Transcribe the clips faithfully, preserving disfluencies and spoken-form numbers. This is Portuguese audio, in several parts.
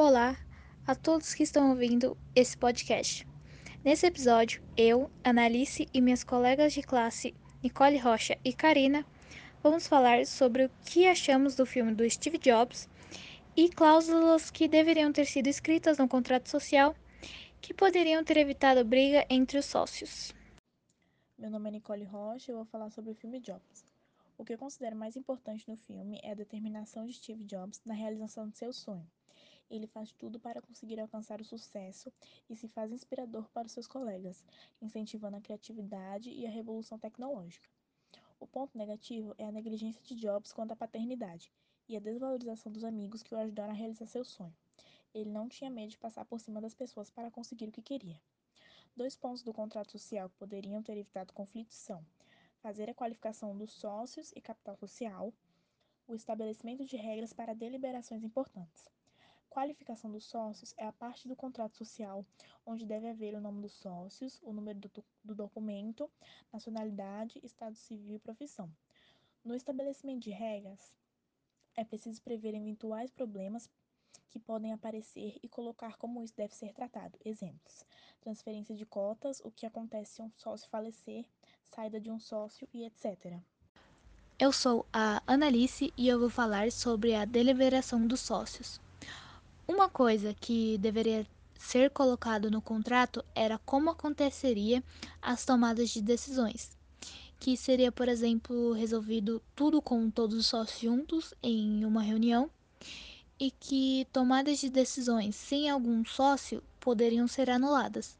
Olá a todos que estão ouvindo esse podcast. Nesse episódio, eu, Analice e minhas colegas de classe, Nicole Rocha e Karina, vamos falar sobre o que achamos do filme do Steve Jobs e cláusulas que deveriam ter sido escritas no contrato social que poderiam ter evitado briga entre os sócios. Meu nome é Nicole Rocha e eu vou falar sobre o filme Jobs. O que eu considero mais importante no filme é a determinação de Steve Jobs na realização de seu sonho. Ele faz tudo para conseguir alcançar o sucesso e se faz inspirador para os seus colegas, incentivando a criatividade e a revolução tecnológica. O ponto negativo é a negligência de Jobs quanto à paternidade e a desvalorização dos amigos que o ajudaram a realizar seu sonho. Ele não tinha medo de passar por cima das pessoas para conseguir o que queria. Dois pontos do contrato social que poderiam ter evitado conflitos são fazer a qualificação dos sócios e capital social, o estabelecimento de regras para deliberações importantes. Qualificação dos sócios é a parte do contrato social onde deve haver o nome dos sócios, o número do, do documento, nacionalidade, estado civil e profissão. No estabelecimento de regras, é preciso prever eventuais problemas que podem aparecer e colocar como isso deve ser tratado. Exemplos: transferência de cotas, o que acontece se um sócio falecer, saída de um sócio e etcétera. Eu sou a Analice e eu vou falar sobre a deliberação dos sócios. Uma coisa que deveria ser colocado no contrato era como aconteceria as tomadas de decisões, que seria, por exemplo, resolvido tudo com todos os sócios juntos em uma reunião e que tomadas de decisões sem algum sócio poderiam ser anuladas.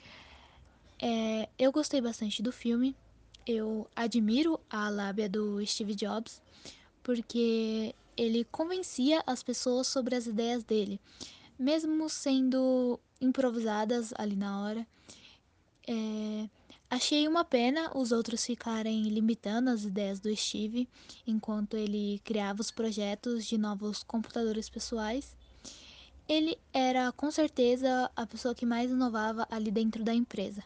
É, eu gostei bastante do filme, eu admiro a lábia do Steve Jobs, porque ele convencia as pessoas sobre as ideias dele, mesmo sendo improvisadas ali na hora. É, achei uma pena os outros ficarem limitando as ideias do Steve enquanto ele criava os projetos de novos computadores pessoais. Ele era com certeza a pessoa que mais inovava ali dentro da empresa.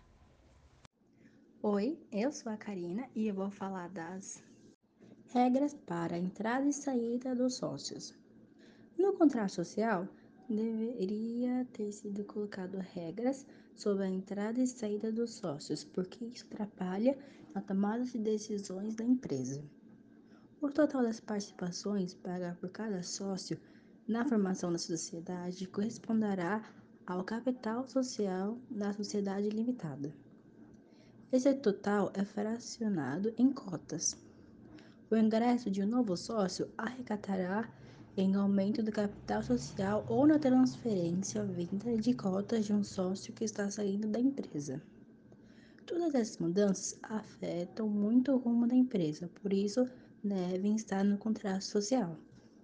Oi, eu sou a Karina e eu vou falar das regras para a entrada e saída dos sócios. No contrato social, deveria ter sido colocado regras sobre a entrada e saída dos sócios, porque isso atrapalha a tomada de decisões da empresa. O total das participações pagas por cada sócio na formação da sociedade corresponderá ao capital social da sociedade limitada. Esse total é fracionado em cotas. O ingresso de um novo sócio arrecadaria em aumento do capital social ou na transferência ou venda de cotas de um sócio que está saindo da empresa. Todas essas mudanças afetam muito o rumo da empresa, por isso devem estar no contrato social.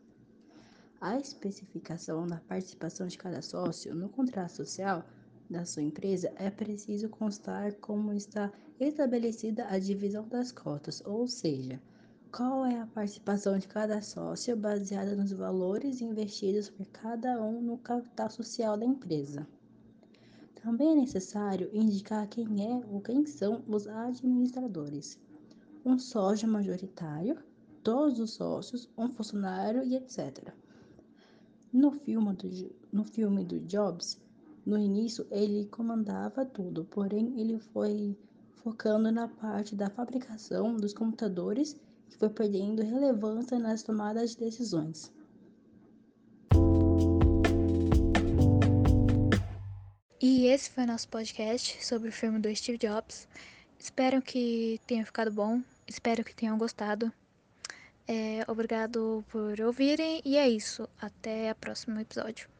A especificação da participação de cada sócio no contrato social da sua empresa é preciso constar como está estabelecida a divisão das cotas, ou seja, qual é a participação de cada sócio baseada nos valores investidos por cada um no capital social da empresa. Também é necessário indicar quem é ou quem são os administradores, um sócio majoritário, todos os sócios, um funcionário e etcétera. No filme, do, no filme do Jobs, no início ele comandava tudo, porém ele foi focando na parte da fabricação dos computadores e foi perdendo relevância nas tomadas de decisões. E esse foi o nosso podcast sobre o filme do Steve Jobs. Espero que tenha ficado bom, espero que tenham gostado. É, obrigado por ouvirem e é isso. Até o próximo episódio.